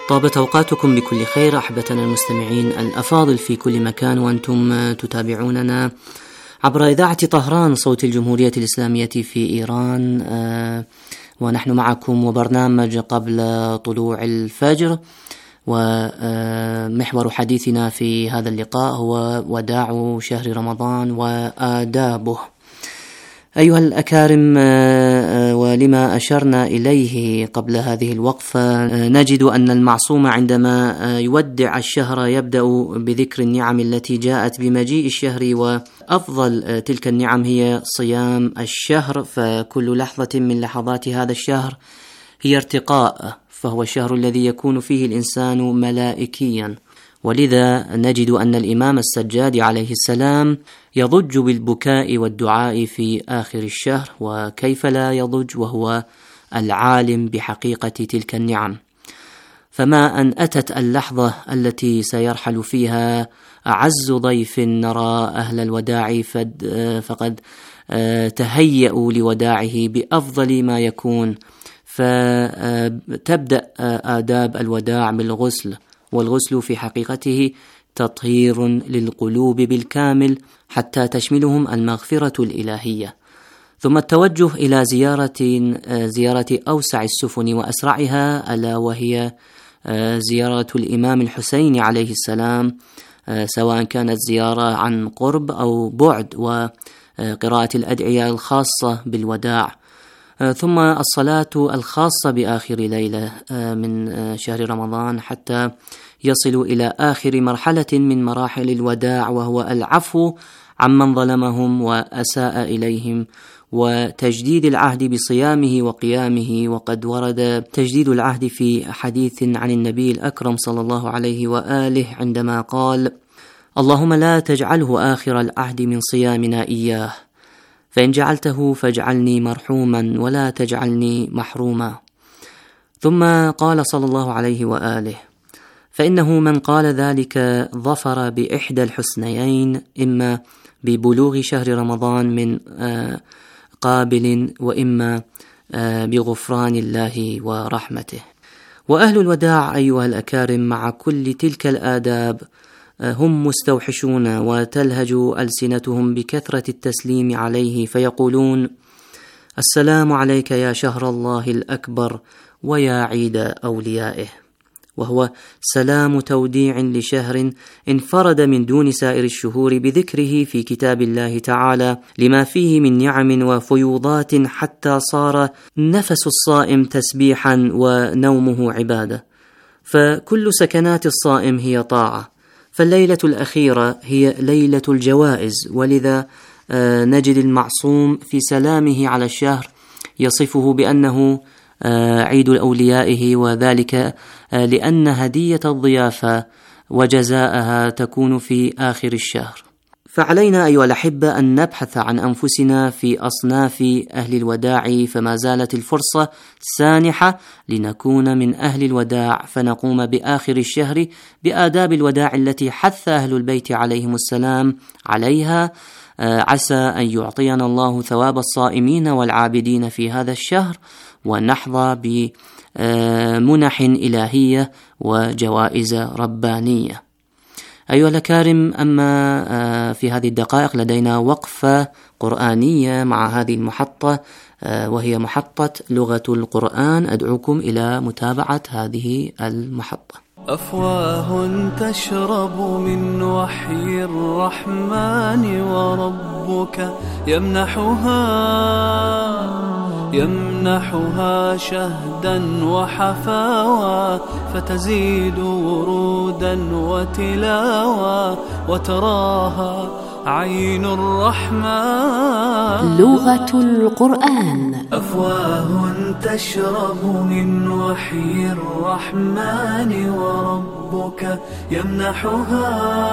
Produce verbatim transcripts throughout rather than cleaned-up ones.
طابت أوقاتكم بكل خير أحبتنا المستمعين الأفاضل في كل مكان، وأنتم تتابعوننا عبر إذاعة طهران صوت الجمهورية الإسلامية في إيران، ونحن معكم وبرنامج قبل طلوع الفجر. ومحور حديثنا في هذا اللقاء هو وداع شهر رمضان وآدابه. أيها الأكارم، ولما أشرنا إليه قبل هذه الوقفة، نجد أن المعصوم عندما يودع الشهر يبدأ بذكر النعم التي جاءت بمجيء الشهر، وأفضل تلك النعم هي صيام الشهر، فكل لحظة من لحظات هذا الشهر هي ارتقاء، فهو الشهر الذي يكون فيه الإنسان ملائكيا. ولذا نجد أن الإمام السجاد عليه السلام يضج بالبكاء والدعاء في آخر الشهر، وكيف لا يضج وهو العالم بحقيقة تلك النعم. فما أن أتت اللحظة التي سيرحل فيها أعز ضيف نرى أهل الوداع فقد تهيأوا لوداعه بأفضل ما يكون، فتبدأ آداب الوداع بالغسل، والغسل في حقيقته تطهير للقلوب بالكامل حتى تشملهم المغفرة الإلهية، ثم التوجه إلى زيارة زيارة أوسع السفن وأسرعها، ألا وهي زيارة الإمام الحسين عليه السلام، سواء كانت زيارة عن قرب أو بعد، وقراءة الأدعية الخاصة بالوداع، ثم الصلاة الخاصة بآخر ليلة من شهر رمضان حتى يصل إلى آخر مرحلة من مراحل الوداع، وهو العفو عمن ظلمهم وأساء إليهم، وتجديد العهد بصيامه وقيامه. وقد ورد تجديد العهد في حديث عن النبي الأكرم صلى الله عليه وآله عندما قال: اللهم لا تجعله آخر العهد من صيامنا إياه، فإن جعلته فاجعلني مرحوما ولا تجعلني محروما. ثم قال صلى الله عليه وآله: فإنه من قال ذلك ظفر بإحدى الحسنيين، إما ببلوغ شهر رمضان من قابل، وإما بغفران الله ورحمته. وأهل الوداع أيها الأكارم مع كل تلك الآداب هم مستوحشون، وتلهج ألسنتهم بكثرة التسليم عليه، فيقولون: السلام عليك يا شهر الله الأكبر ويا عيد أوليائه، وهو سلام توديع لشهر انفرد من دون سائر الشهور بذكره في كتاب الله تعالى لما فيه من نعم وفيوضات، حتى صار نفس الصائم تسبيحا ونومه عبادة، فكل سكنات الصائم هي طاعة، فالليلة الأخيرة هي ليلة الجوائز. ولذا نجد المعصوم في سلامه على الشهر يصفه بأنه عيد أوليائه، وذلك لأن هدية الضيافة وجزاءها تكون في آخر الشهر. فعلينا أيها الأحبة أن نبحث عن أنفسنا في أصناف أهل الوداع، فما زالت الفرصة سانحة لنكون من أهل الوداع، فنقوم بآخر الشهر بآداب الوداع التي حث أهل البيت عليهم السلام عليها، عسى أن يعطينا الله ثواب الصائمين والعابدين في هذا الشهر، ونحظى بمنح إلهية وجوائز ربانية. أيها الأكارم، أما في هذه الدقائق لدينا وقفة قرآنية مع هذه المحطة، وهي محطة لغة القرآن. أدعوكم إلى متابعة هذه المحطة. أفواه تشرب من وحي الرحمن، وربك يمنحها يمنحها شهدا وحفاوى، فتزيد ورودا وتلاوى، وتراها عين الرحمن. لغة القرآن. أفواه تشرب من وحي الرحمن، وربك يمنحها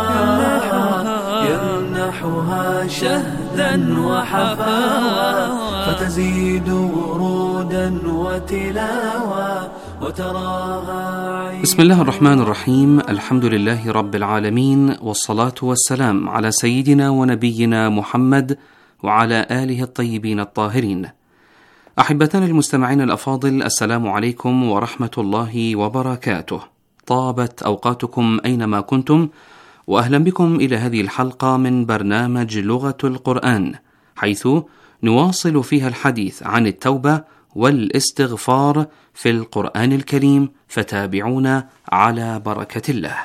يمنحها شهدا وحفاوى، فتزيد ورودا وتلاوى، وتراها. بسم الله الرحمن الرحيم. الحمد لله رب العالمين، والصلاة والسلام على سيدنا ونبينا محمد وعلى آله الطيبين الطاهرين. أحبتنا المستمعين الأفاضل، السلام عليكم ورحمة الله وبركاته. طابت أوقاتكم أينما كنتم، وأهلا بكم إلى هذه الحلقة من برنامج لغة القرآن، حيث نواصل فيها الحديث عن التوبة والاستغفار في القرآن الكريم، فتابعونا على بركة الله.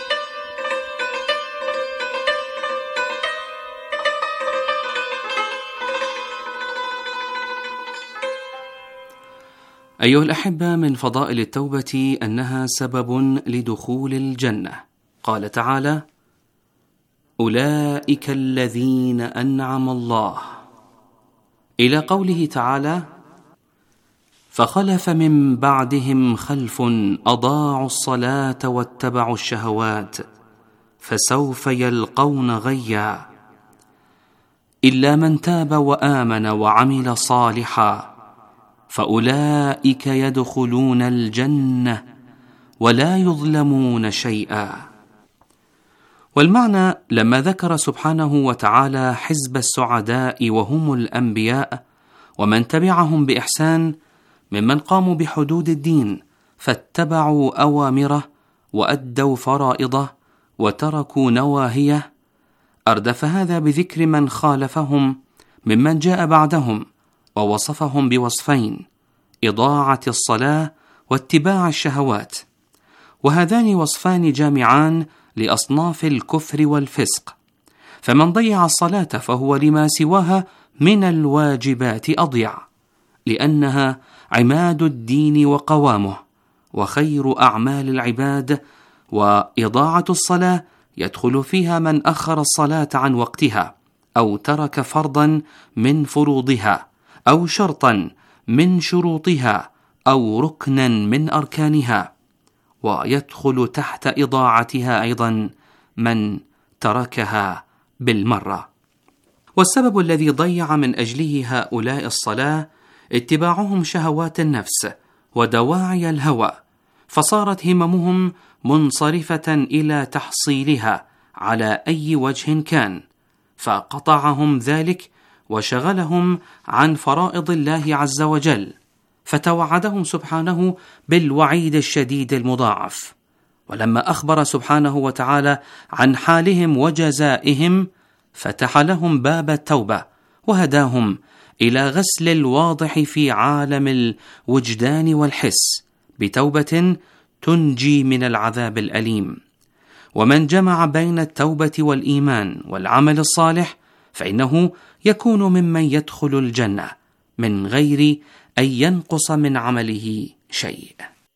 أيها الأحبة، من فضائل التوبة أنها سبب لدخول الجنة. قال تعالى: أولئك الذين أنعم الله، إلى قوله تعالى: فخلف من بعدهم خلف أضاعوا الصلاة واتبعوا الشهوات فسوف يلقون غيا إلا من تاب وآمن وعمل صالحا فأولئك يدخلون الجنة ولا يظلمون شيئا. والمعنى لما ذكر سبحانه وتعالى حزب السعداء وهم الأنبياء ومن تبعهم بإحسان ممن قاموا بحدود الدين فاتبعوا أوامره وأدوا فرائضه وتركوا نواهيه، أردف هذا بذكر من خالفهم ممن جاء بعدهم ووصفهم بوصفين: إضاعة الصلاة واتباع الشهوات، وهذان وصفان جامعان لأصناف الكفر والفسق، فمن ضيع الصلاة فهو لما سواها من الواجبات أضيع، لأنها عماد الدين وقوامه وخير أعمال العباد، وإضاعة الصلاة يدخل فيها من أخر الصلاة عن وقتها أو ترك فرضا من فروضها أو شرطا من شروطها أو ركنا من أركانها، ويدخل تحت إضاعتها أيضا من تركها بالمرة. والسبب الذي ضيع من أجله هؤلاء الصلاة اتباعهم شهوات النفس ودواعي الهوى، فصارت هممهم منصرفة إلى تحصيلها على أي وجه كان، فقطعهم ذلك وشغلهم عن فرائض الله عز وجل، فتوعدهم سبحانه بالوعيد الشديد المضاعف. ولما أخبر سبحانه وتعالى عن حالهم وجزائهم فتح لهم باب التوبة وهداهم إلى غسل الواضح في عالم الوجدان والحس بتوبة تنجي من العذاب الأليم. ومن جمع بين التوبة والإيمان والعمل الصالح فإنه يكون ممن يدخل الجنة من غير أن ينقص من عمله شيء.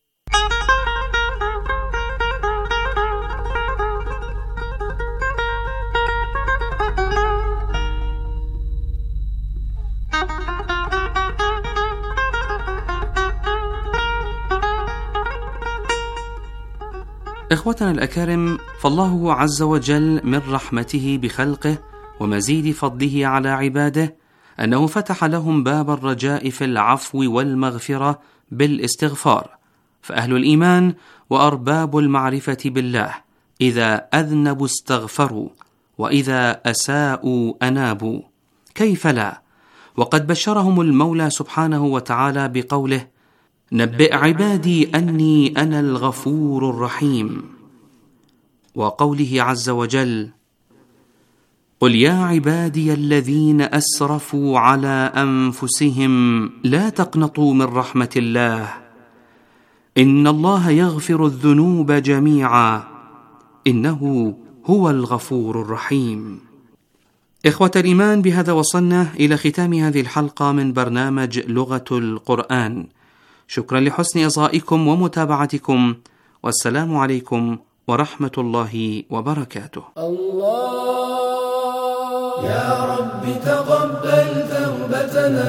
إخوتنا الأكارم، فالله عز وجل من رحمته بخلقه ومزيد فضله على عباده أنه فتح لهم باب الرجاء في العفو والمغفرة بالاستغفار، فأهل الإيمان وأرباب المعرفة بالله إذا أذنبوا استغفروا وإذا أساءوا أنابوا، كيف لا؟ وقد بشرهم المولى سبحانه وتعالى بقوله: نبئ عبادي أني أنا الغفور الرحيم، وقوله عز وجل: قل يا عبادي الذين أسرفوا على أنفسهم لا تقنطوا من رحمة الله إن الله يغفر الذنوب جميعا إنه هو الغفور الرحيم. إخوة الإيمان، بهذا وصلنا إلى ختام هذه الحلقة من برنامج لغة القرآن. شكرا لحسن إصغائكم ومتابعتكم، والسلام عليكم ورحمة الله وبركاته. الله يا رب تقبل توبتنا،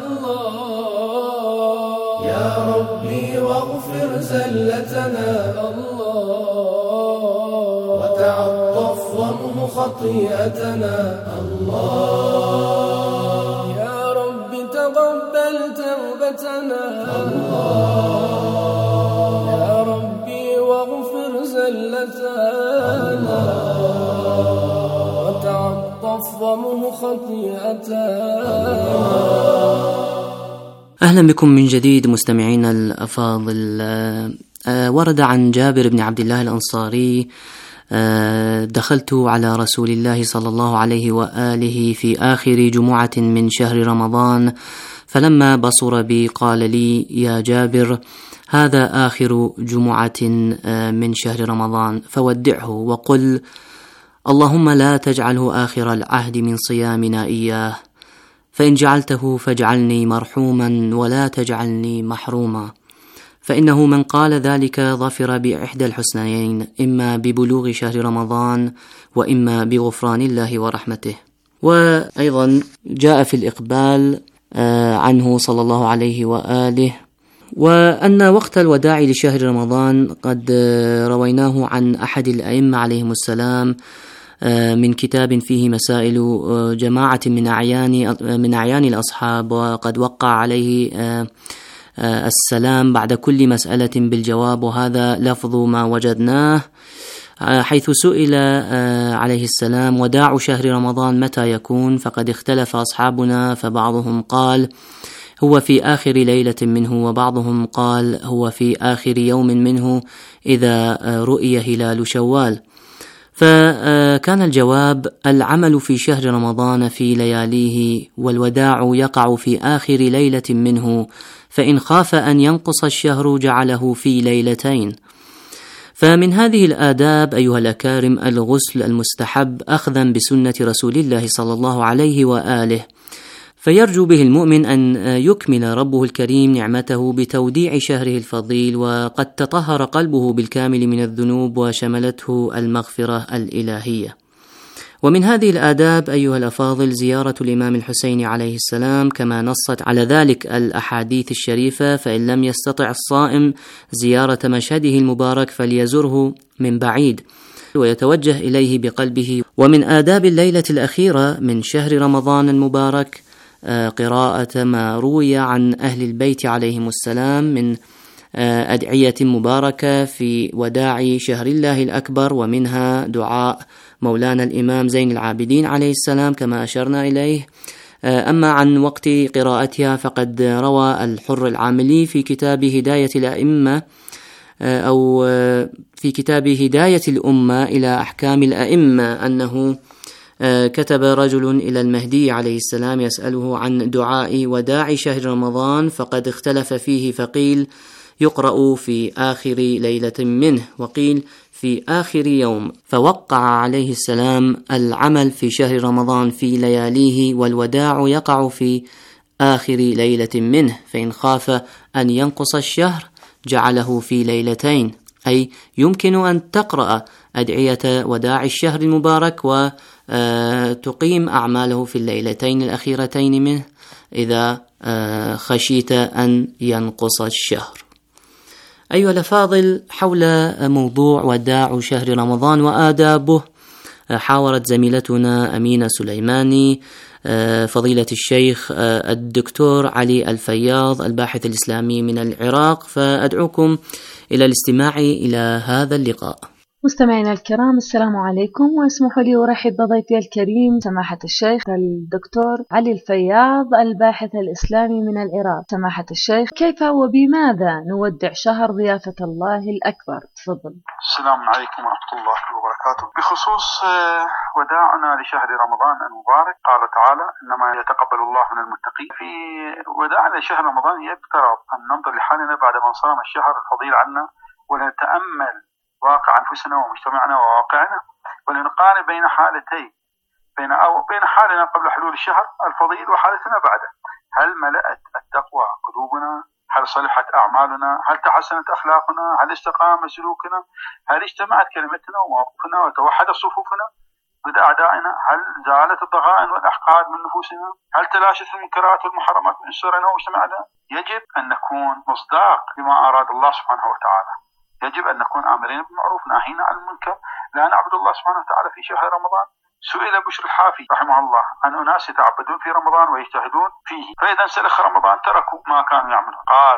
الله يا ربي واغفر زلتنا، الله وتعطف وامه خطيئتنا، الله يا رب تقبل توبتنا، الله يا ربي واغفر زلتنا، وتعطف أهلا بكم من جديد مستمعينا الأفاضل. ورد عن جابر بن عبد الله الأنصاري: دخلت على رسول الله صلى الله عليه وآله في آخر جمعة من شهر رمضان، فلما بصر بي قال لي: يا جابر، هذا آخر جمعة من شهر رمضان، فودعه وقل: اللهم لا تجعله آخر العهد من صيامنا إياه، فإن جعلته فاجعلني مرحوما ولا تجعلني محروما، فإنه من قال ذلك ظفر بإحدى الحسنيين، إما ببلوغ شهر رمضان وإما بغفران الله ورحمته. وأيضا جاء في الإقبال عنه صلى الله عليه وآله وأن وقت الوداع لشهر رمضان قد رويناه عن أحد الأئمة عليهم السلام من كتاب فيه مسائل جماعة من أعيان من أعيان الأصحاب، وقد وقع عليه السلام بعد كل مسألة بالجواب، وهذا لفظ ما وجدناه، حيث سئل عليه السلام: وداع شهر رمضان متى يكون؟ فقد اختلف أصحابنا، فبعضهم قال هو في آخر ليلة منه، وبعضهم قال هو في آخر يوم منه إذا رؤي هلال شوال. فكان الجواب: العمل في شهر رمضان في لياليه، والوداع يقع في آخر ليلة منه، فإن خاف أن ينقص الشهر جعله في ليلتين. فمن هذه الآداب أيها الأكارم الغسل المستحب أخذا بسنة رسول الله صلى الله عليه وآله، فيرجو به المؤمن أن يكمل ربه الكريم نعمته بتوديع شهره الفضيل، وقد تطهر قلبه بالكامل من الذنوب وشملته المغفرة الإلهية. ومن هذه الآداب أيها الأفاضل زيارة الإمام الحسين عليه السلام، كما نصت على ذلك الأحاديث الشريفة، فإن لم يستطع الصائم زيارة مشهده المبارك فليزره من بعيد ويتوجه إليه بقلبه. ومن آداب الليلة الأخيرة من شهر رمضان المبارك قراءة ما روي عن أهل البيت عليهم السلام من أدعية مباركة في وداع شهر الله الأكبر، ومنها دعاء مولانا الإمام زين العابدين عليه السلام كما أشرنا إليه. أما عن وقت قراءتها فقد روى الحر العاملي في كتاب هداية الأئمة أو في كتاب هداية الأمة إلى أحكام الأئمة أنه كتب رجل إلى المهدي عليه السلام يسأله عن دعاء وداع شهر رمضان، فقد اختلف فيه، فقيل يقرأ في آخر ليلة منه، وقيل في آخر يوم، فوقع عليه السلام العمل في شهر رمضان في لياليه، والوداع يقع في آخر ليلة منه، فإن خاف أن ينقص الشهر جعله في ليلتين، أي يمكن أن تقرأ أدعية وداع الشهر المبارك وتقيم أعماله في الليلتين الأخيرتين منه إذا خشيت أن ينقص الشهر. أيها الأفاضل، حول موضوع وداع شهر رمضان وآدابه حاورت زميلتنا أمينة سليماني فضيلة الشيخ الدكتور علي الفياض الباحث الإسلامي من العراق، فأدعوكم إلى الاستماع إلى هذا اللقاء. مستمعينا الكرام، السلام عليكم، واسمحوا لي أرحب بضيفي الكريم سماحة الشيخ الدكتور علي الفياض الباحث الإسلامي من العراق. سماحة الشيخ، كيف وبماذا نودع شهر ضيافة الله الأكبر؟ تفضل. السلام عليكم ورحمة الله وبركاته. بخصوص وداعنا لشهر رمضان المبارك، قال تعالى: إنما يتقبل الله من المتقين. في وداعنا لشهر رمضان يفترض أن ننظر لحالنا بعد ما صام الشهر الفضيل عنا، ونتأمل واقع أنفسنا ومجتمعنا وواقعنا، ولنقارن بين حالتين، بين أو بين حالنا قبل حلول الشهر الفضيل وحالتنا بعده. هل ملأت التقوى قلوبنا؟ هل صلحت أعمالنا؟ هل تحسنت أخلاقنا؟ هل استقام سلوكنا؟ هل اجتمعت كلمتنا وموقفنا وتوحدت صفوفنا ضد أعدائنا؟ هل زالت الضغائن والأحقاد من نفوسنا؟ هل تلاشت المنكرات والمحرمات من أسرنا ومجتمعنا؟ يجب أن نكون مصداق لما أراد الله سبحانه وتعالى. يجب أن نكون آمرين بالمعروف ناهين عن المنكر، لا نعبد الله سبحانه وتعالى في شهر رمضان. سئل بشر الحافي رحمه الله عن أناس يتعبدون في رمضان ويجتهدون فيه، فإذا انسلخ رمضان تركوا ما كانوا يعملون. قال: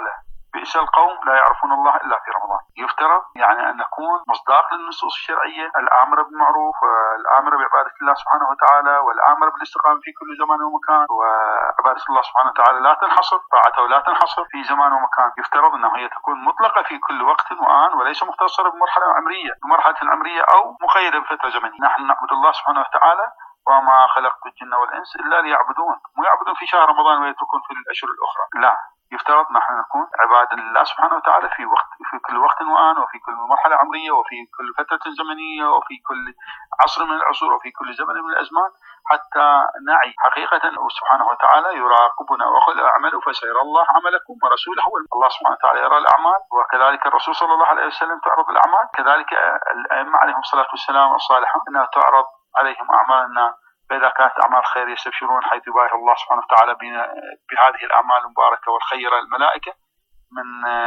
بئس القوم لا يعرفون الله إلا في رمضان. يفترض يعني أن نكون مصداق للنصوص الشرعية الآمرة بالمعروف والآمرة بعبادة الله سبحانه وتعالى والآمرة بالاستقامة في كل زمان ومكان، وعبادة الله سبحانه وتعالى لا تنحصر، طاعته لا تنحصر في زمان ومكان. يفترض أنها هي تكون مطلقة في كل وقت وآن وليس مختصرة بمرحلة عمرية بمرحلة عمرية أو مقيدة بفترة زمنية. نحن نعبد الله سبحانه وتعالى وما خلقت الجن والإنس إلا ليعبدون، مو يعبدون في شهر رمضان ويتركون في الأشهر الأخرى، لا، يفترض نحن نكون عباد لله سبحانه وتعالى في وقت في كل وقت وآن وفي كل مرحلة عمرية وفي كل فترة زمنية وفي كل عصر من العصور وفي كل زمن من الأزمان، حتى نعي حقيقة سبحانه وتعالى يراقبنا وقل اعملوا فسيرى الله عملكم ورسوله. الله سبحانه وتعالى يرى الأعمال، وكذلك الرسول صلى الله عليه وسلم تعرض الأعمال، كذلك الأئمة عليهم الصلاة والسلام الصالحون أنها تعرض عليهم أعمالنا، فإذا كانت أعمال خير يستبشرون حيث يباهي الله سبحانه وتعالى بهذه الأعمال المباركة والخيرة الملائكة، من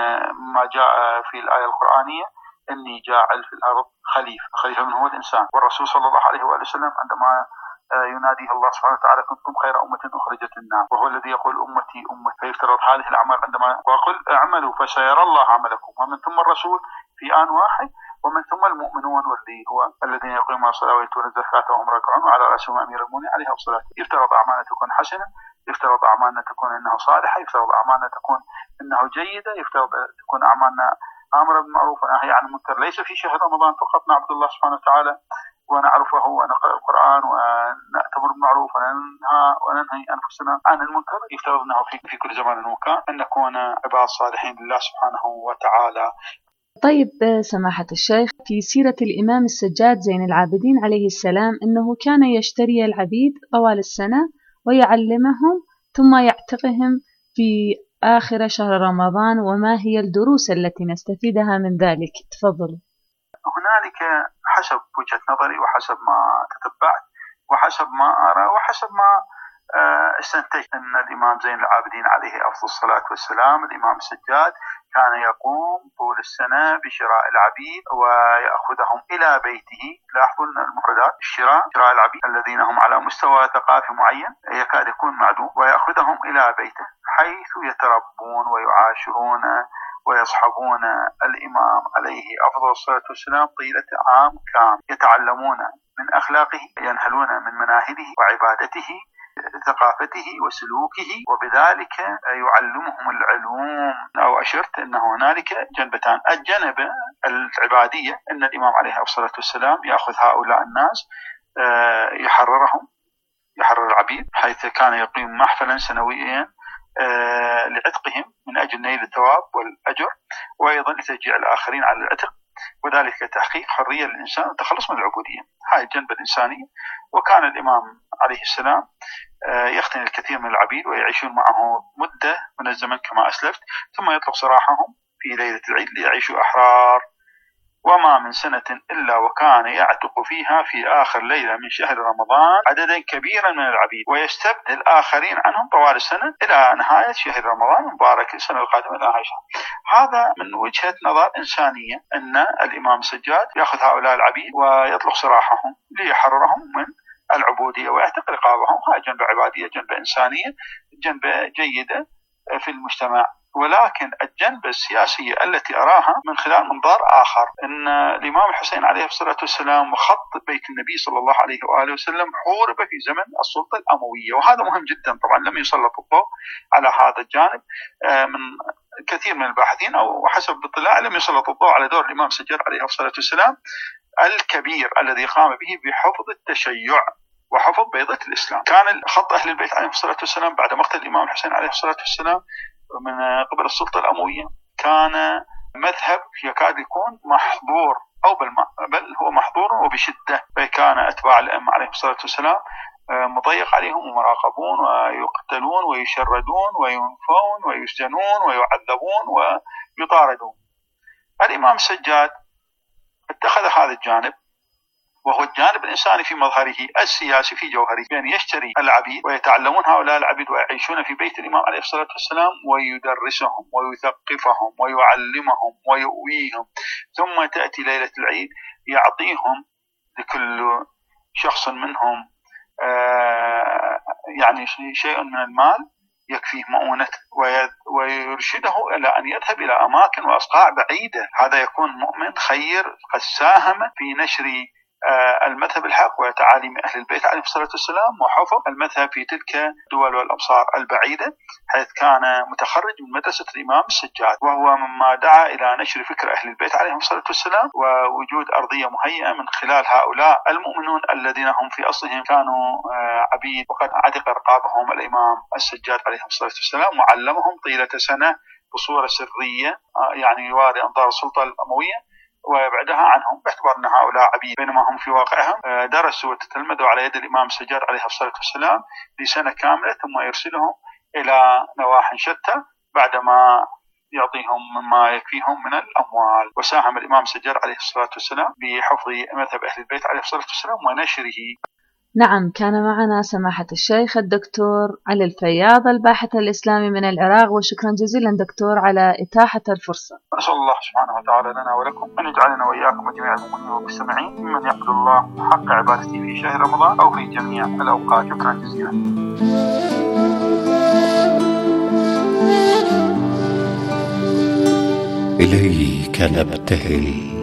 ما جاء في الآية القرآنية إني جاعل في الأرض خليفة، خليفة من هو الإنسان. والرسول صلى الله عليه وآله وسلم عندما يناديه الله سبحانه وتعالى كنتم خير أمة أخرجت الناس، وهو الذي يقول أمتي أمتي، فيفترض هذه الأعمال عندما وقل اعملوا فسيرى الله عملكم، ومن ثم الرسول في آن واحد، ومن ثم المؤمنون والذي هو الذين يقيمون الصلاة ويؤتون الزكاة وهم راكعون وعلى رأسهم أمير المؤمنين عليه الصلاة. يفترض أعمالنا تكون حسنة، يفترض أعمالنا تكون أنها صالحة، يفترض أعمالنا تكون أنه جيدة، يفترض تكون أعمالنا آمرة بالمعروف ونهي عن المنكر. ليس في شهر رمضان فقط نعبد الله سبحانه وتعالى ونعرفه ونقرأ القرآن ونأتمر بالمعروف وننهى وننهي أنفسنا عن المنكر، يفترض أنه في, في كل زمان ومكان أن نكون عباد صالحين لله سبحانه وتعالى. طيب سماحة الشيخ، في سيرة الإمام السجاد زين العابدين عليه السلام أنه كان يشتري العبيد طوال السنة ويعلمهم ثم يعتقهم في آخر شهر رمضان، وما هي الدروس التي نستفيدها من ذلك؟ تفضل. هنالك حسب وجهة نظري وحسب ما تتبعت وحسب ما أرى وحسب ما استنتجت أن الإمام زين العابدين عليه أفضل الصلاة والسلام الإمام السجاد كان يقوم طول السنة بشراء العبيد ويأخذهم إلى بيته. لاحظوا أن المفردات الشراء، شراء العبيد الذين هم على مستوى ثقافي معين يكاد يكون معدوم، ويأخذهم إلى بيته حيث يتربون ويعاشرون ويصحبون الإمام عليه أفضل الصلاة والسلام طيلة عام كامل، يتعلمون من أخلاقه، ينهلون من مناهله وعبادته، ثقافته وسلوكه، وبذلك يعلمهم العلوم. أو أشرت أن هنالك جنبتان، الجنب العبادية أن الإمام عليه الصلاة والسلام يأخذ هؤلاء الناس يحررهم، يحرر العبيد، حيث كان يقيم محفلا سنويا لعتقهم من أجل نيل الثواب والأجر، وأيضا لتشجيع الآخرين على العتق، وذلك تحقيق حرية للإنسان والتخلص من العبودية. هاي الجنبة الإنسانية. وكان الإمام عليه السلام يختن الكثير من العبيد ويعيشون معه مدة من الزمن كما أسلفت، ثم يطلق سراحهم في ليلة العيد ليعيشوا أحرار. وما من سنة إلا وكان يعتق فيها في آخر ليلة من شهر رمضان عددا كبيرا من العبيد، ويستبدل آخرين عنهم طوال السنة إلى نهاية شهر رمضان المبارك السنة القادمة إلى عشرة. هذا من وجهة نظر إنسانية، أن الإمام السجاد يأخذ هؤلاء العبيد ويطلق سراحهم ليحررهم من العبودية ويعتق رقابهم. هاي جنبة عبادية، جنبة إنسانية، جنبة جيدة في المجتمع. ولكن الجنبة السياسية التي أراها من خلال منظار آخر، أن الإمام الحسين عليه الصلاة والسلام وخط بيت النبي صلى الله عليه وآله وسلم حورب في زمن السلطة الأموية، وهذا مهم جدا. طبعا لم يسلط الضوء على هذا الجانب من كثير من الباحثين، أو حسب اطلاع لم يسلط الضوء على دور الإمام السجاد عليه الصلاة والسلام الكبير الذي قام به بحفظ التشيع وحفظ بيضة الإسلام. كان خط أهل البيت عليه الصلاة والسلام بعد مقتل الإمام الحسين عليه الصلاة والسلام من قبل السلطة الأموية كان مذهب يكاد يكون محظور، أو بل هو محظور وبشدة، فكان أتباع الأئمة عليه الصلاة والسلام مضيق عليهم ومراقبون ويقتلون ويشردون وينفون ويسجنون ويعذبون ويطاردون. الإمام السجاد اتخذ هذا الجانب، وهو الجانب الإنساني في مظهره، السياسي في جوهره، يعني يشتري العبيد ويتعلمون هؤلاء العبيد ويعيشون في بيت الإمام عليه الصلاة والسلام ويدرسهم ويثقفهم ويعلمهم ويؤويهم، ثم تأتي ليلة العيد يعطيهم لكل شخص منهم آه يعني شيء من المال يكفيه مؤونته ويرشده إلى أن يذهب إلى أماكن وأصقاع بعيدة. هذا يكون مؤمن خير قد ساهم في نشر المذهب الحق وتعاليم أهل البيت عليهم الصلاة والسلام وحفظ المذهب في تلك الدول والأمصار البعيدة، حيث كان متخرج من مدرسة الإمام السجاد، وهو مما دعا إلى نشر فكر أهل البيت عليهم الصلاة والسلام ووجود أرضية مهيئة من خلال هؤلاء المؤمنون الذين هم في أصلهم كانوا عبيد، وقد عتق رقابهم الإمام السجاد عليه الصلاة والسلام وعلمهم طيلة سنة بصورة سرية يعني يواري أنظار السلطة الأموية ويبعدها عنهم، باعتبار أن هؤلاء عبيد بينما هم في واقعهم درسوا وتتلمذوا على يد الإمام السجاد عليه الصلاة والسلام لسنة كاملة، ثم يرسلهم إلى نواح شتى بعدما يعطيهم مما يكفيهم من الأموال. وساهم الإمام السجاد عليه الصلاة والسلام بحفظ مذهب أهل البيت عليه الصلاة والسلام ونشره. نعم، كان معنا سماحة الشيخ الدكتور علي الفياض الباحث الإسلامي من العراق، وشكرا جزيلا دكتور على إتاحة الفرصة. أسأل الله سبحانه وتعالى لنا ولكم أن يجعلنا وإياكم وجميع المؤمنين والمستمعين ممن يقبل الله حق عبادته في شهر رمضان أو في جميع الأوقات. شكرا جزيلا. إليك نبتهل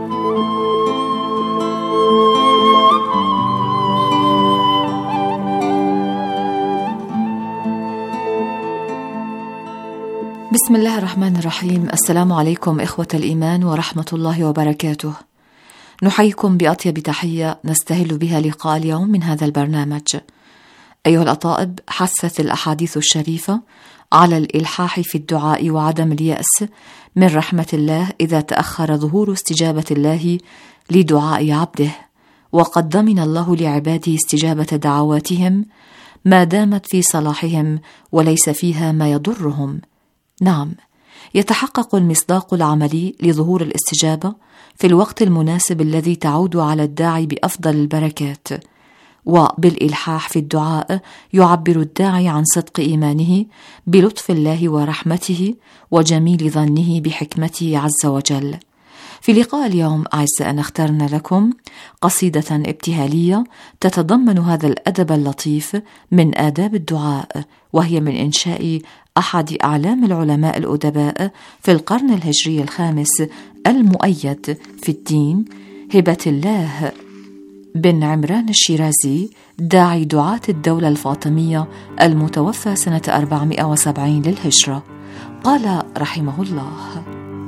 بسم الله الرحمن الرحيم. السلام عليكم إخوة الإيمان ورحمة الله وبركاته. نحييكم بأطيب تحية نستهل بها لقاء اليوم من هذا البرنامج. أيها الأطائب، حثت الأحاديث الشريفة على الإلحاح في الدعاء وعدم اليأس من رحمة الله إذا تأخر ظهور استجابة الله لدعاء عبده، وقد ضمن الله لعباده استجابة دعواتهم ما دامت في صلاحهم وليس فيها ما يضرهم. نعم، يتحقق المصداق العملي لظهور الاستجابة في الوقت المناسب الذي تعود على الداعي بأفضل البركات، وبالإلحاح في الدعاء يعبر الداعي عن صدق إيمانه بلطف الله ورحمته وجميل ظنه بحكمته عز وجل. في لقاء اليوم أعزائنا اخترنا لكم قصيدة ابتهالية تتضمن هذا الأدب اللطيف من آداب الدعاء، وهي من إنشاء أحد أعلام العلماء الأدباء في القرن الهجري الخامس المؤيد في الدين، هبة الله بن عمران الشيرازي، داعي دعاة الدولة الفاطمية المتوفى سنة أربعمائة وسبعين للهجرة. قال رحمه الله: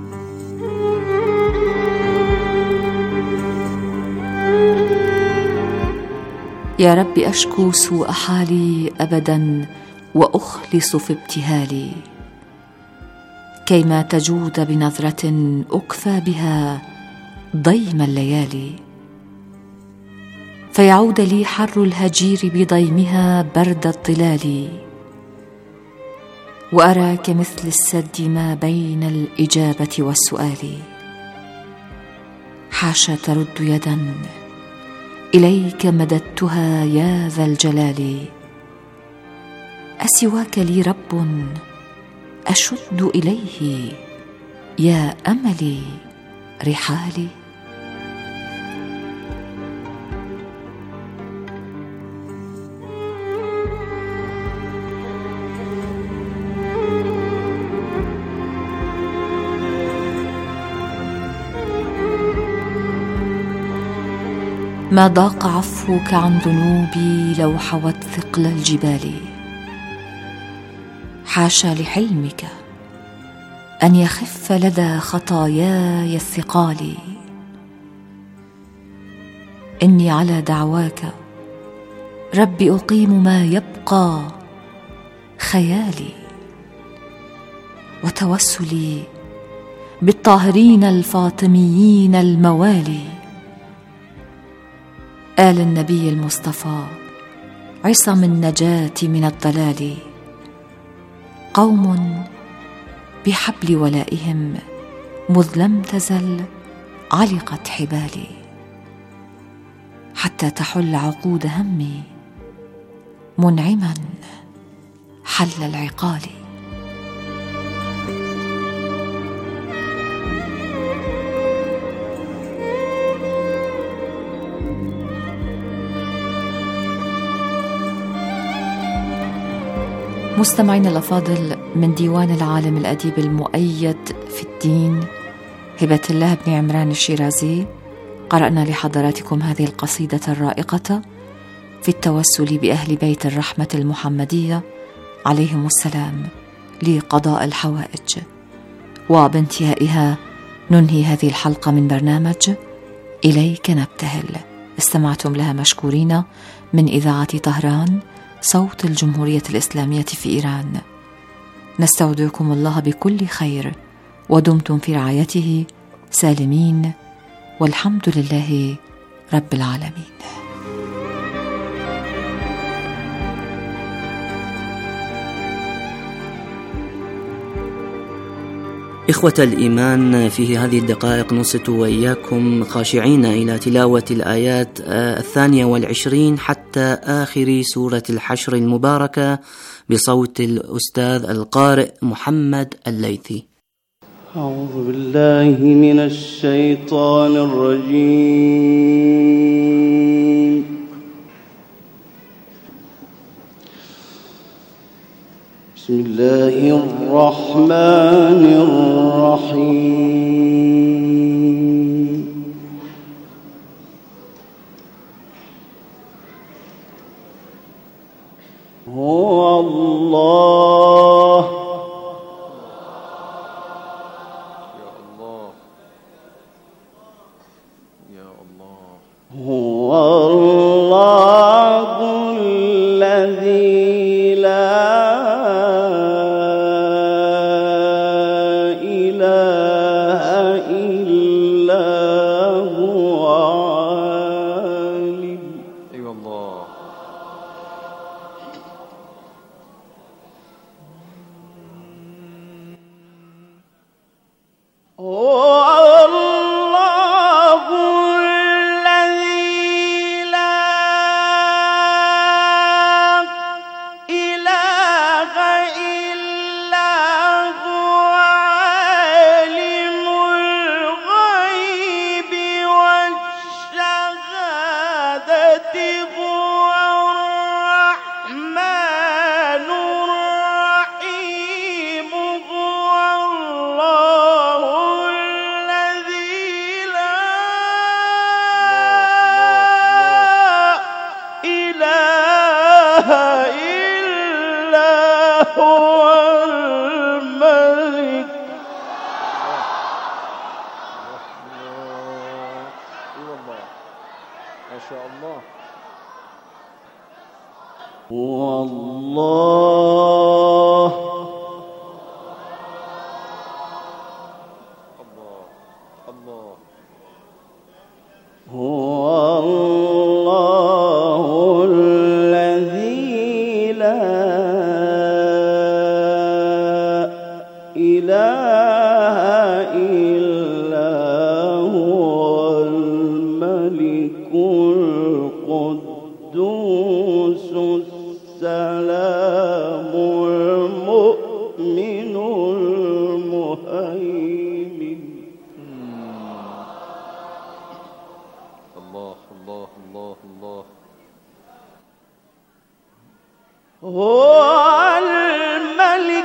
يا رب أشكو سوء حالي أبدا وأخلص في ابتهالي، كيما تجود بنظرة أكفى بها ضيم الليالي، فيعود لي حر الهجير بضيمها برد الظلال، وأرى كمثل السد ما بين الإجابة والسؤال، حاشا ترد يدا إليك مددتها يا ذا الجلال، أسواك لي رب أشد إليه يا أملي رحالي. ما ضاق عفوك عن ذنوبي لو حوت ثقل الجبال، حاشا لحلمك أن يخف لدى خطاياي الثقال، إني على دعواك رب أقيم ما يبقى خيالي، وتوسلي بالطاهرين الفاطميين الموالي، آل النبي المصطفى عصم النجاة من الضلال، قوم بحبل ولائهم مذ لم تزل علقت حبالي، حتى تحل عقود همي منعما حل العقال. مستمعين الأفاضل، من ديوان العالم الأديب المؤيد في الدين هبة الله بن عمران الشيرازي قرأنا لحضراتكم هذه القصيدة الرائقة في التوسل بأهل بيت الرحمة المحمدية عليهم السلام لقضاء الحوائج. وبانتهائها ننهي هذه الحلقة من برنامج إليك نبتهل. استمعتم لها مشكورين من إذاعة طهران صوت الجمهورية الإسلامية في إيران. نستودعكم الله بكل خير، ودمتم في رعايته سالمين، والحمد لله رب العالمين. إخوة الإيمان، في هذه الدقائق نصت وإياكم خاشعين إلى تلاوة الآيات الثانية والعشرين حتى آخر سورة الحشر المباركة بصوت الأستاذ القارئ محمد الليثي. أعوذ بالله من الشيطان الرجيم. بسم الله الرحمن الرحيم. هو الله يا الله يا الله هو الله الذي لا والله الله هو الله الذي لا إله إلا هو الملك القدوس السلام المؤمن المهيمن. الله الله الله الله هو الملك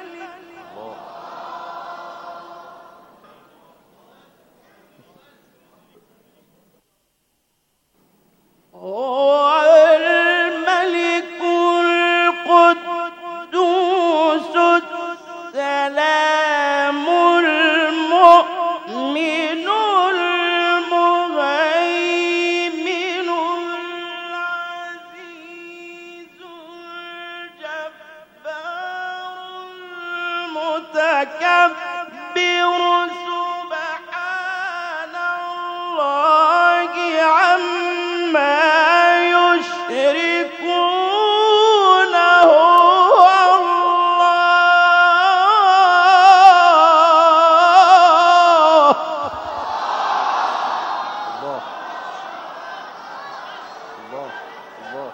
متكبر سبحان الله عما يشركون. هو الله الله الله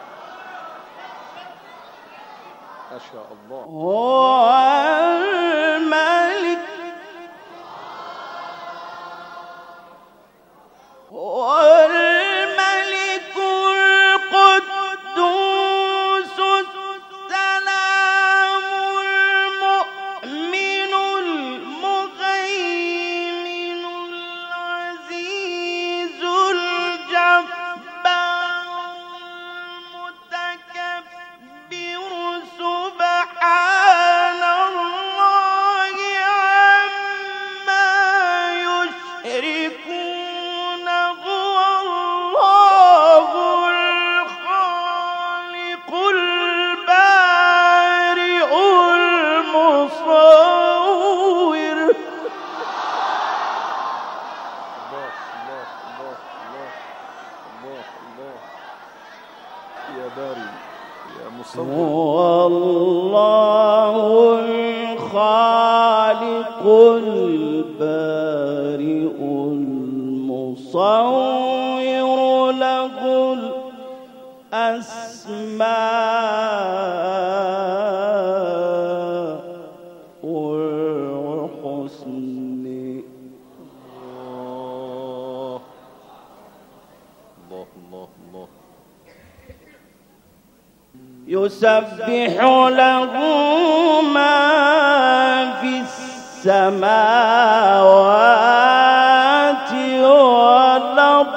ما شاء الله. هو الملك هو الملك القدوس السلام يا باري يا مصور. هو الله الخالق البارئ المصور له الأسماء الحسن. الله الله الله. يسبح له ما في السماوات والأرض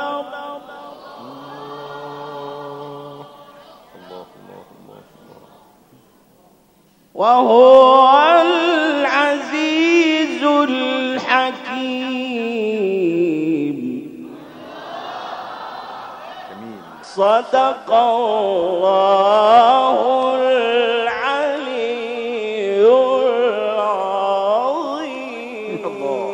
وهو العزيز الحكيم. صدق الله العلي العظيم.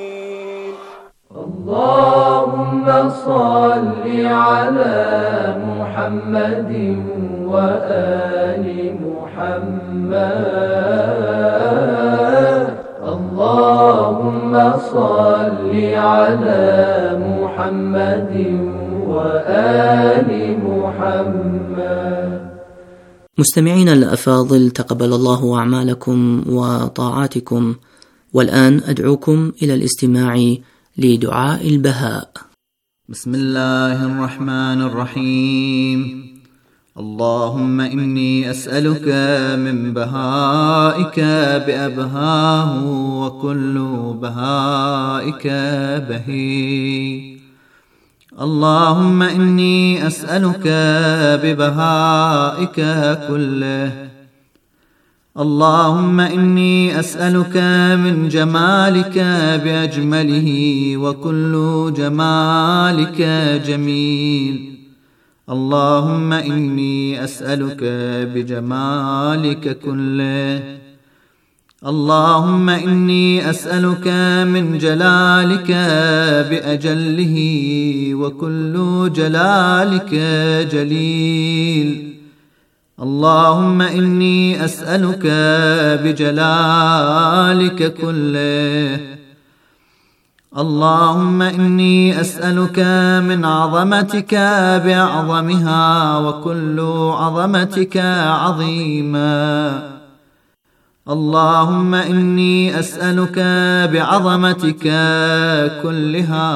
اللهم صل على محمد وآل محمد. اللهم صل على محمد وآل محمد. مستمعينا الأفاضل، تقبل الله أعمالكم وطاعاتكم، والآن أدعوكم إلى الاستماع لدعاء البهاء. بسم الله الرحمن الرحيم. اللهم إني أسألك من بهائك بأبهاه وكل بهائك بهي. اللهم إني أسألك ببهائك كله. اللهم إني أسألك من جمالك بأجمله وكل جمالك جميل. اللهم إني أسألك بجمالك كله. اللهم إني أسألك من جلالك بأجله وكل جلالك جليل. اللهم إني أسألك بجلالك كله. اللهم إني أسألك من عظمتك بأعظمها وكل عظمتك عظيما. اللهم إني أسألك بعظمتك كلها.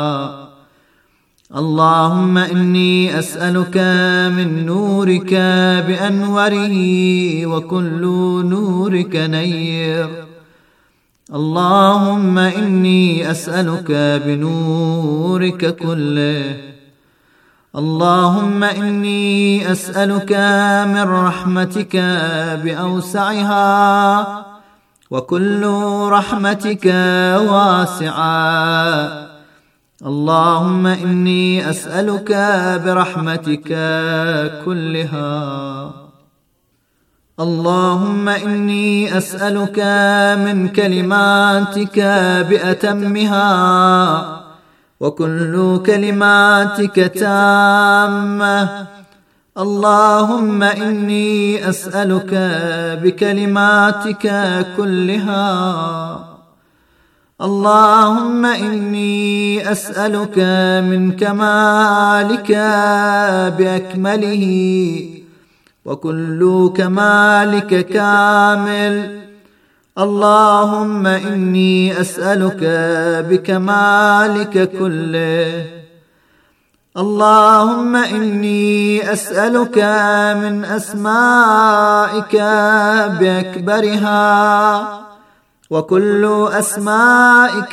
اللهم إني أسألك من نورك بأنوره وكل نورك نير. اللهم إني أسألك بنورك كله. اللهم إني أسألك من رحمتك بأوسعها وكل رحمتك واسعة. اللهم إني أسألك برحمتك كلها. اللهم إني أسألك من كلماتك بأتمها وكل كلماتك تامة. اللهم إني أسألك بكلماتك كلها. اللهم إني أسألك من كمالك بأكمله وكل كمالك كامل. اللهم إني أسألك بكمالك كله. اللهم إني أسألك من أسمائك بأكبرها وكل أسمائك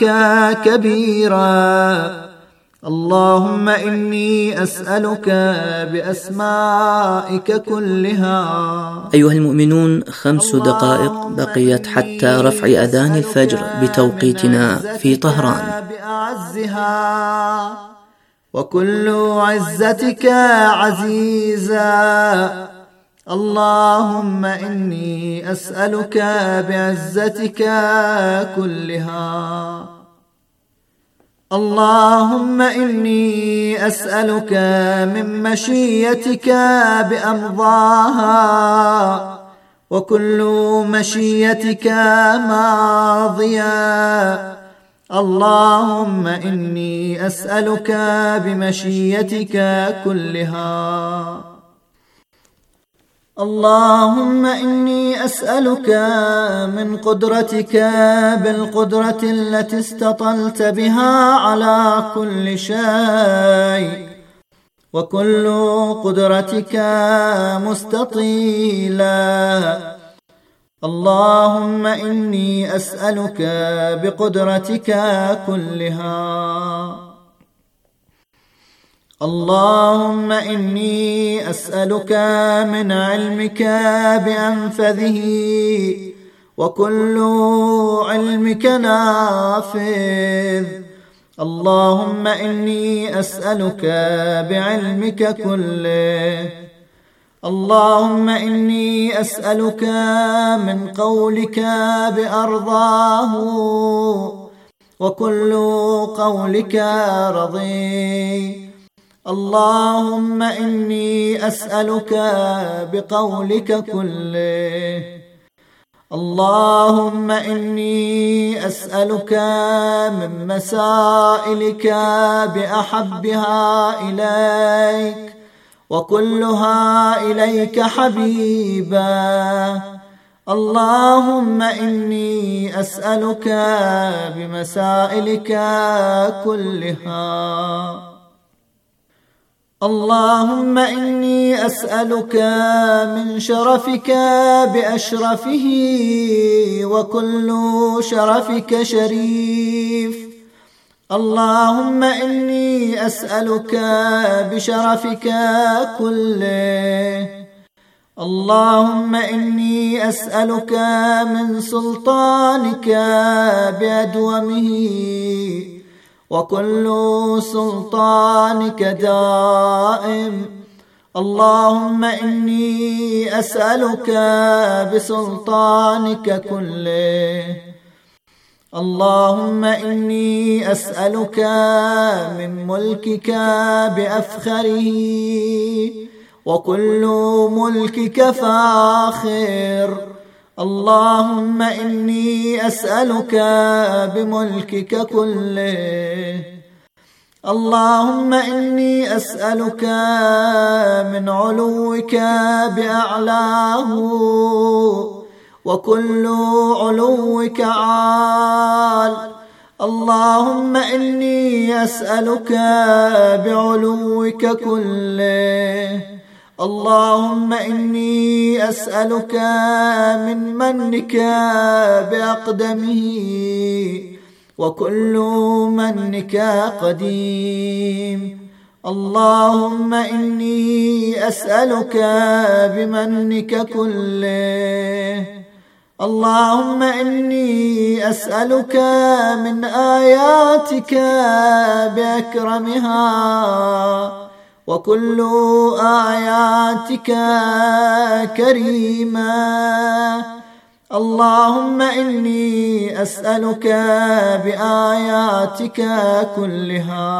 كبيرة. اللهم إني أسألك بأسمائك كلها. أيها المؤمنون، خمس دقائق بقيت حتى رفع أذان الفجر بتوقيتنا في طهران. بأعزها وكل عزتك عزيزا. اللهم إني أسألك بعزتك كلها. اللهم إني أسألك من مشيتك بأمضاها، وكل مشيتك ماضية. اللهم إني أسألك بمشيتك كلها. اللهم إني أسألك من قدرتك بالقدرة التي استطلت بها على كل شيء، وكل قدرتك مستطيلة. اللهم إني أسألك بقدرتك كلها. اللهم إني أسألك من علمك بأنفذه، وكل علمك نافذ. اللهم إني أسألك بعلمك كله. اللهم إني أسألك من قولك بأرضاه، وكل قولك رضي. اللهم إني أسألك بقولك كله. اللهم إني أسألك من مسائلك بأحبها إليك، وكلها إليك حبيبا. اللهم إني أسألك بمسائلك كلها. اللهم إني أسألك من شرفك بأشرفه، وكل شرفك شريف. اللهم إني أسألك بشرفك كله. اللهم إني أسألك من سلطانك بأدومه، وكل سلطانك دائم. اللهم إني أسألك بسلطانك كله. اللهم إني أسألك من ملكك بأفخره، وكل ملكك فاخر. اللهم إني أسألك بملكك كله. اللهم إني أسألك من علوك بأعلاه، وكل علوك عال. اللهم إني أسألك بعلوك كله. اللهم إني أسألك من منك بأقدمه، وكل منك قديم. اللهم إني أسألك بمنك كله. اللهم إني أسألك من آياتك بأكرمها، وكل آياتك كريمة. اللهم إني أسألك بآياتك كلها.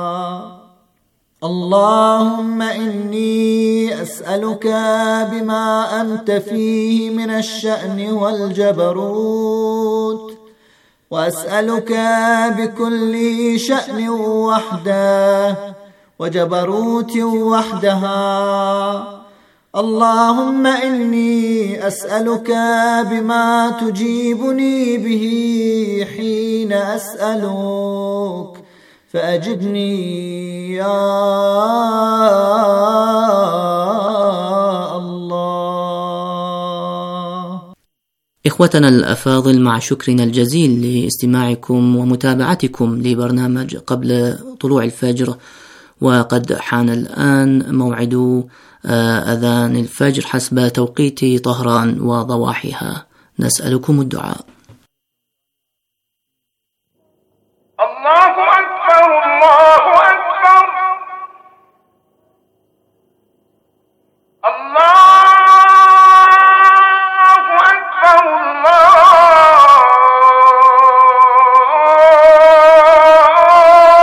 اللهم إني أسألك بما أنت فيه من الشأن والجبروت، وأسألك بكل شأن وحده وجبروت وحدها. اللهم إني أسألك بما تجيبني به حين أسألك، فأجبني يا الله. إخوتنا الأفاضل، مع شكرنا الجزيل لاستماعكم ومتابعتكم لبرنامج قبل طلوع الفجر، وقد حان الآن موعد أذان الفجر حسب توقيت طهران وضواحيها. نسألكم الدعاء. الله أكبر الله أكبر الله أكبر الله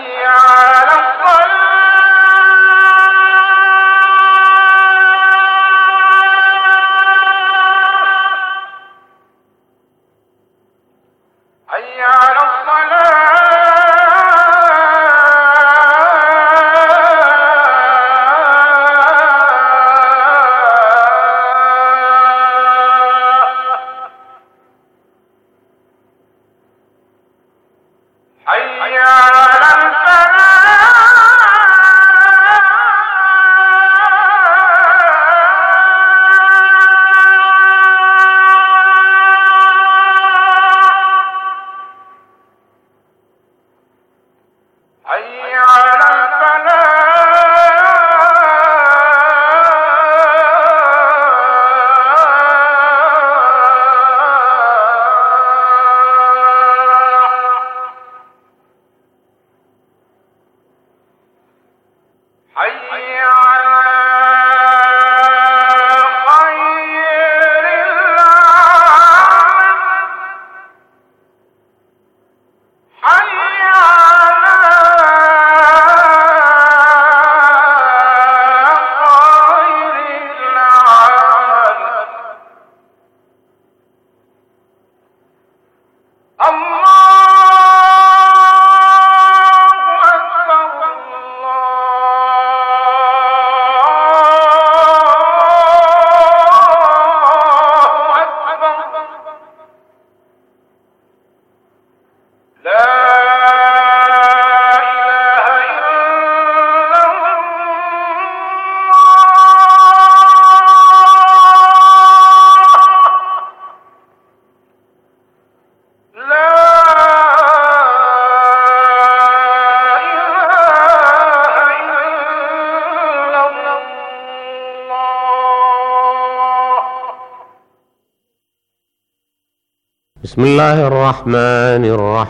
بسم الله الرحمن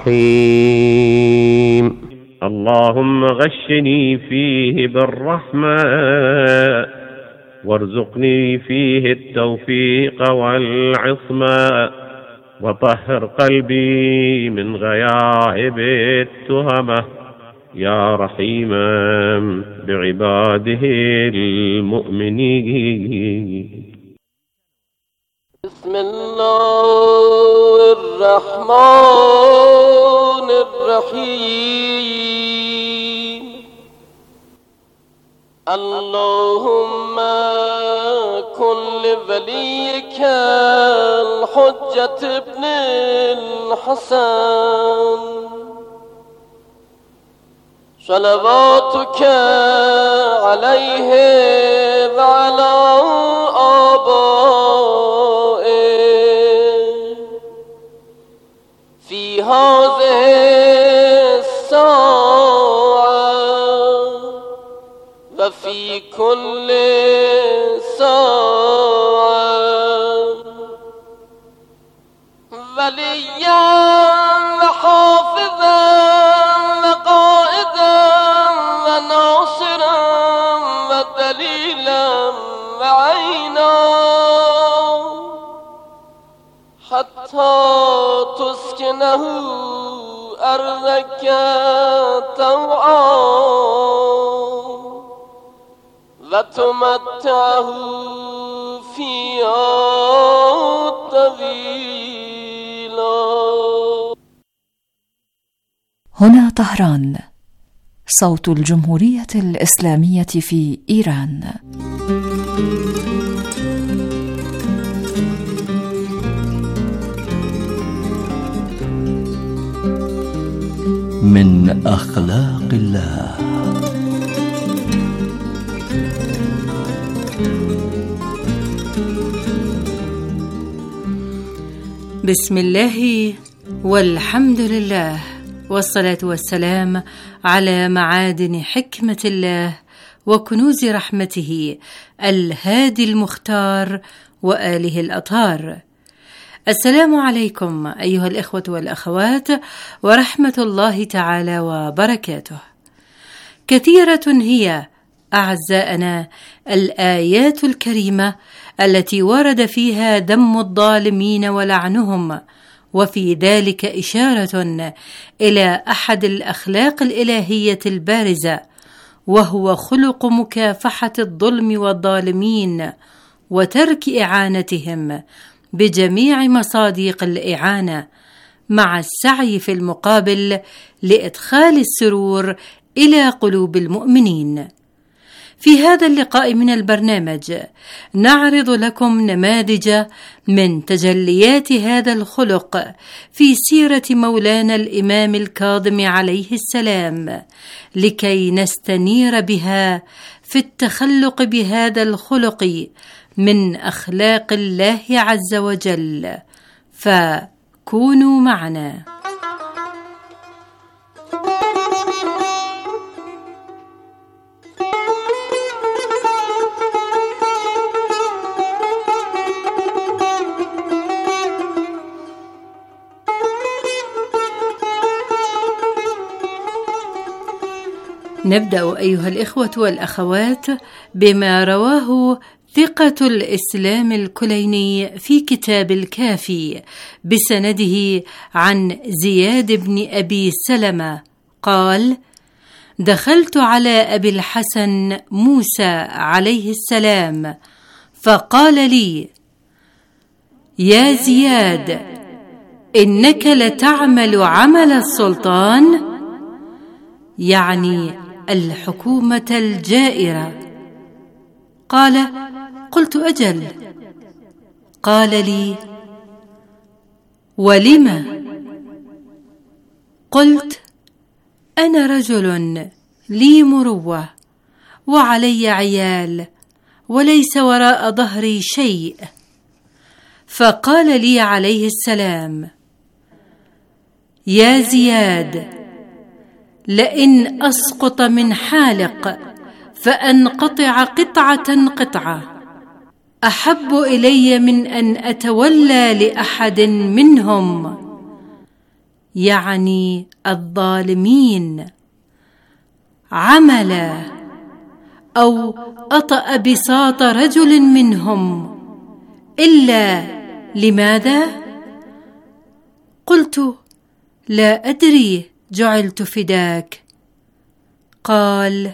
الرحيم. اللهم غشني فيه بالرحمة وارزقني فيه التوفيق والعصمة وطهر قلبي من غياهب التهمة يا رحيما بعباده المؤمنين. بسم الله الرحمن الرحيم. اللهم كن لوليك الحجة ابن الحسن صلواتك عليه وعلى آبائه في هذه الساعة وفي كل ساعة وليا وحافظا وقائدا وناصرا ودليلا وعينا حتى تسكنه أرضك طوعا وتمتعه فيها طويلا. هنا طهران، صوت الجمهورية الإسلامية في إيران. من أخلاق الله. بسم الله والحمد لله والصلاة والسلام على معادن حكمة الله وكنوز رحمته الهادي المختار وآله الأطهار. السلام عليكم أيها الإخوة والأخوات ورحمة الله تعالى وبركاته. كثيرة هي أعزائنا الآيات الكريمة التي ورد فيها ذم الظالمين ولعنهم وفي ذلك إشارة إلى أحد الأخلاق الإلهية البارزة، وهو خلق مكافحة الظلم والظالمين وترك إعانتهم بجميع مصادق الإعانة، مع السعي في المقابل لإدخال السرور إلى قلوب المؤمنين. في هذا اللقاء من البرنامج نعرض لكم نماذج من تجليات هذا الخلق في سيرة مولانا الإمام الكاظم عليه السلام، لكي نستنير بها في التخلق بهذا الخلق من أخلاق الله عز وجل. فكونوا معنا. نبدأ أيها الإخوة والأخوات بما رواه ثقة الإسلام الكليني في كتاب الكافي بسنده عن زياد بن أبي سلمة قال: دخلت على أبي الحسن موسى عليه السلام فقال لي: يا زياد، إنك لتعمل عمل السلطان، يعني الحكومة الجائرة. قال: قلت أجل. قال لي: ولم؟ قلت: أنا رجل لي مروة وعلي عيال وليس وراء ظهري شيء. فقال لي عليه السلام: يا زياد، لئن أسقط من حالق فأنقطع قطعة قطعة أحب إلي من أن أتولى لأحد منهم، يعني الظالمين، عملا أو أطأ بساط رجل منهم، إلا لماذا؟ قلت: لا أدري، جعلت فداك. قال: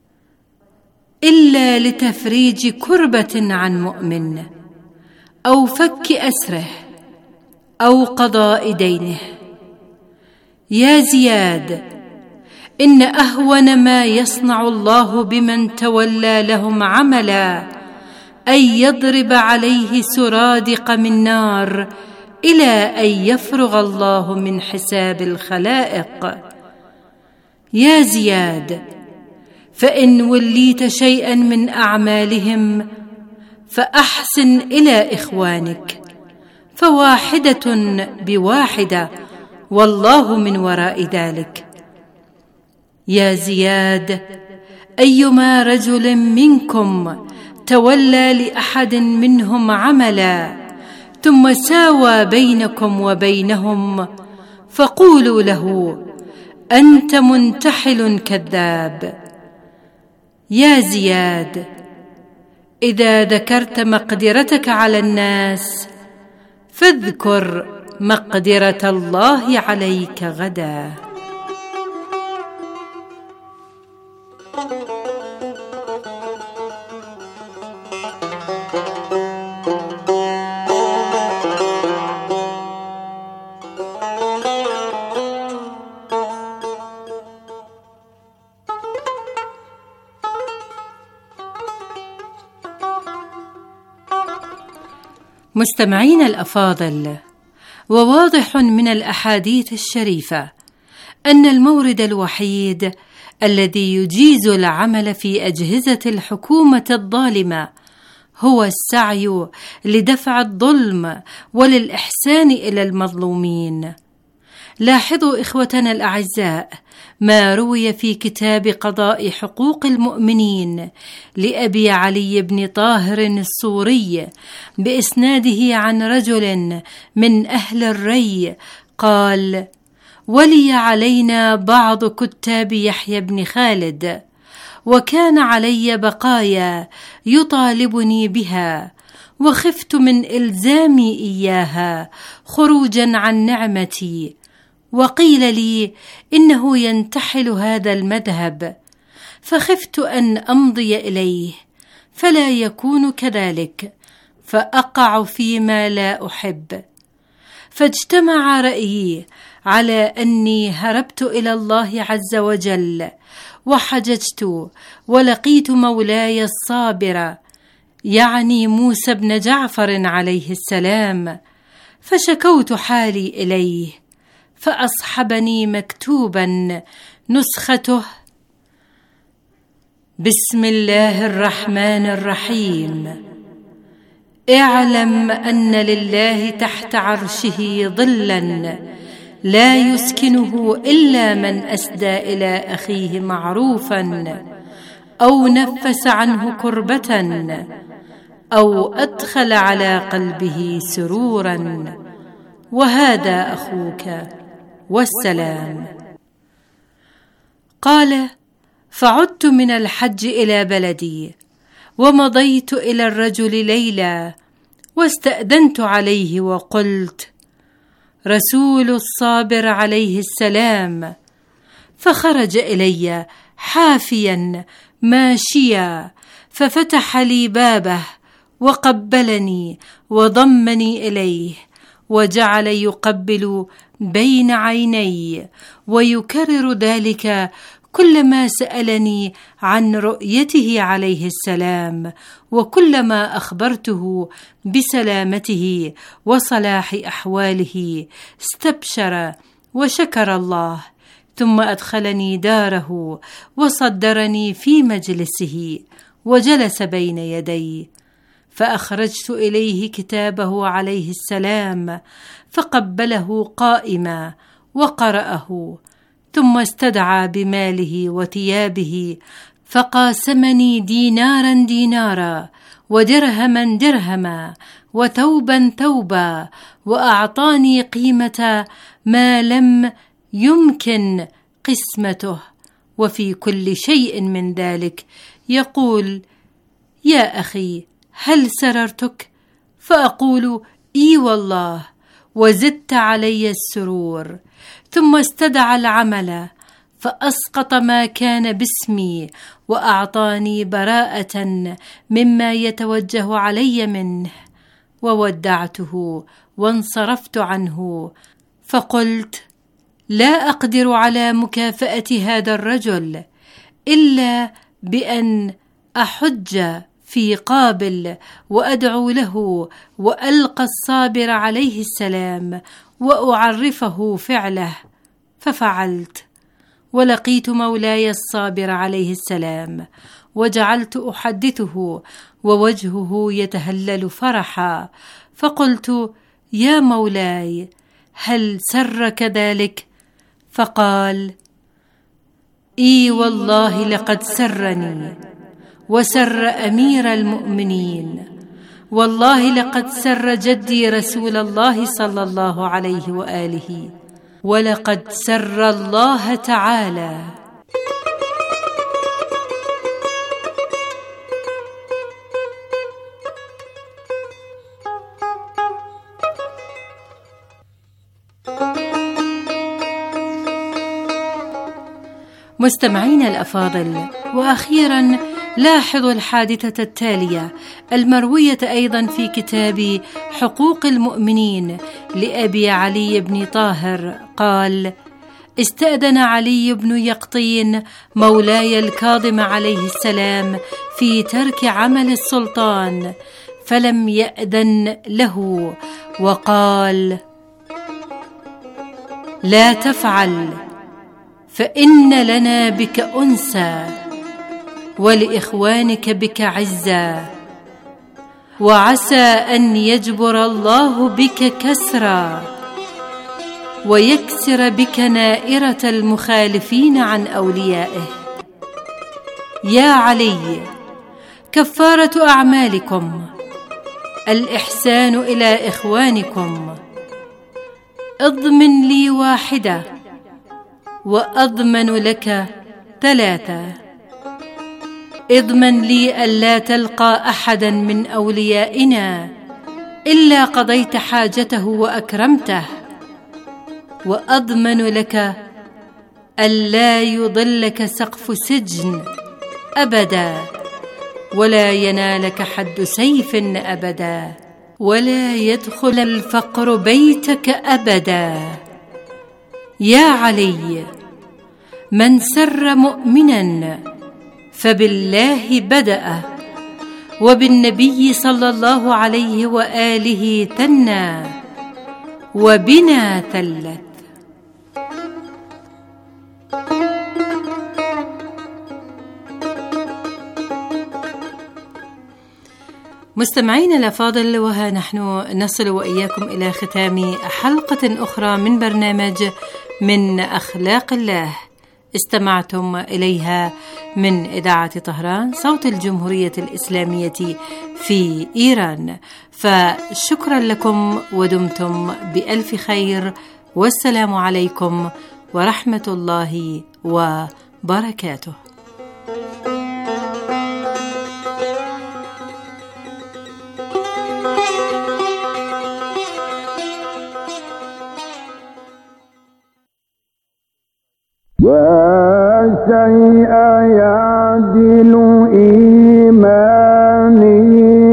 إلا لتفريج كربة عن مؤمن، أو فك أسره، أو قضاء دينه. يا زياد، إن أهون ما يصنع الله بمن تولى لهم عملا أن يضرب عليه سرادق من نار إلى أن يفرغ الله من حساب الخلائق. يا زياد، فإن وليت شيئا من أعمالهم فأحسن إلى إخوانك، فواحدة بواحدة، والله من وراء ذلك. يا زياد، أيما رجل منكم تولى لأحد منهم عملا ثم ساوى بينكم وبينهم، فقولوا له: أنت منتحل كذاب. يا زياد، إذا ذكرت مقدرتك على الناس فاذكر مقدرة الله عليك غدا. مستمعين الأفاضل، وواضح من الأحاديث الشريفة أن المورد الوحيد الذي يجيز العمل في أجهزة الحكومة الظالمة هو السعي لدفع الظلم وللإحسان إلى المظلومين. لاحظوا إخوتنا الأعزاء ما روي في كتاب قضاء حقوق المؤمنين لأبي علي بن طاهر الصوري بإسناده عن رجل من أهل الري قال: ولي علينا بعض كتاب يحيى بن خالد، وكان علي بقايا يطالبني بها، وخفت من إلزامي إياها خروجا عن نعمتي، وقيل لي إنه ينتحل هذا المذهب، فخفت أن أمضي إليه فلا يكون كذلك فأقع فيما لا أحب. فاجتمع رأيي على أني هربت إلى الله عز وجل وحججت ولقيت مولاي الصابر، يعني موسى بن جعفر عليه السلام، فشكوت حالي إليه فأصحبني مكتوبا نسخته: بسم الله الرحمن الرحيم، اعلم أن لله تحت عرشه ظلا لا يسكنه إلا من أسدى إلى أخيه معروفا أو نفس عنه كربة أو أدخل على قلبه سرورا، وهذا أخوك والسلام. قال: فعدت من الحج إلى بلدي، ومضيت إلى الرجل ليلى، واستأذنت عليه وقلت: رسول الصابر عليه السلام. فخرج إلي حافيا ماشيا، ففتح لي بابه وقبلني وضمني إليه، وجعل يقبل بين عيني ويكرر ذلك كلما سألني عن رؤيته عليه السلام، وكلما أخبرته بسلامته وصلاح أحواله استبشر وشكر الله، ثم أدخلني داره وصدرني في مجلسه وجلس بين يدي، فأخرجت إليه كتابه عليه السلام فقبله قائما وقرأه، ثم استدعى بماله وثيابه فقاسمني دينارا دينارا ودرهما درهما وثوبا ثوبا، وأعطاني قيمة ما لم يمكن قسمته، وفي كل شيء من ذلك يقول: يا أخي هل سررتك؟ فأقول: إي والله، وزدت علي السرور. ثم استدعى العمل فأسقط ما كان باسمي، وأعطاني براءة مما يتوجه علي منه، وودعته وانصرفت عنه، فقلت: لا أقدر على مكافأة هذا الرجل إلا بأن أحج في قابل وأدعو له وألقى الصابر عليه السلام وأعرفه فعله. ففعلت، ولقيت مولاي الصابر عليه السلام، وجعلت أحدثه ووجهه يتهلل فرحا، فقلت: يا مولاي هل سرك ذلك؟ فقال: إي والله لقد سرني وسر أمير المؤمنين، والله لقد سر جدي رسول الله صلى الله عليه وآله، ولقد سر الله تعالى. مستمعين الأفاضل، وأخيرا لاحظوا الحادثة التالية المروية أيضا في كتاب حقوق المؤمنين لأبي علي بن طاهر قال: استأذن علي بن يقطين مولاي الكاظم عليه السلام في ترك عمل السلطان، فلم يأذن له، وقال: لا تفعل، فإن لنا بك أنسا، ولإخوانك بك عزا، وعسى أن يجبر الله بك كسرا، ويكسر بك نائرة المخالفين عن أوليائه. يا علي، كفارة أعمالكم الإحسان إلى إخوانكم، اضمن لي واحدة وأضمن لك ثلاثة. اضمن لي ألا تلقى أحدا من أوليائنا إلا قضيت حاجته وأكرمته، وأضمن لك ألا يضلك سقف سجن أبدا، ولا ينالك حد سيف أبدا، ولا يدخل الفقر بيتك أبدا. يا علي، من سر مؤمنا فبالله بدأ، وبالنبي صلى الله عليه وآله ثنى، وبنا ثلت. مستمعين الأفاضل، وها نحن نصل وإياكم إلى ختام حلقة أخرى من برنامج من أخلاق الله استمعتم إليها من إذاعة طهران صوت الجمهورية الإسلامية في إيران. فشكرا لكم ودمتم بألف خير، والسلام عليكم ورحمة الله وبركاته. لا شيء يعدل إيماني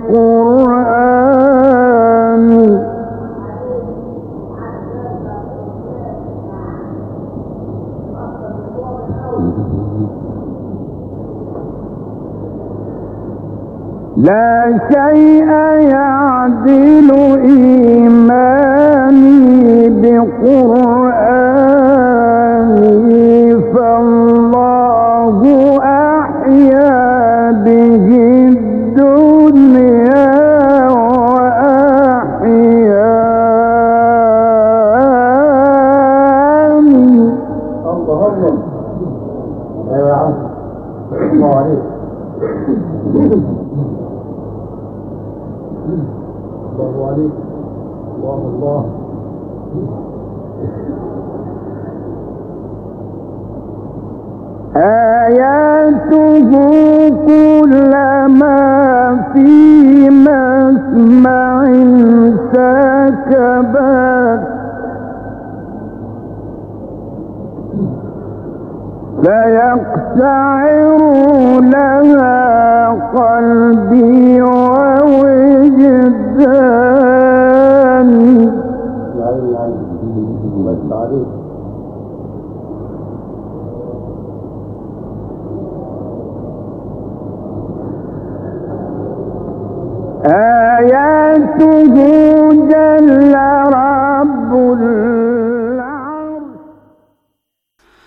بقرآني، لا شيء يعدل إيماني بقرآني، فالله أحيا به الدنيا وأحياني. الله الله، أيوة يا عم، الله عليك. الله عليك، الله الله. آياته كلما في مسمع سكبت، فيقشعر لها قلبي ووجداني. يا عيني يا عيني، بس عليك. آياته جل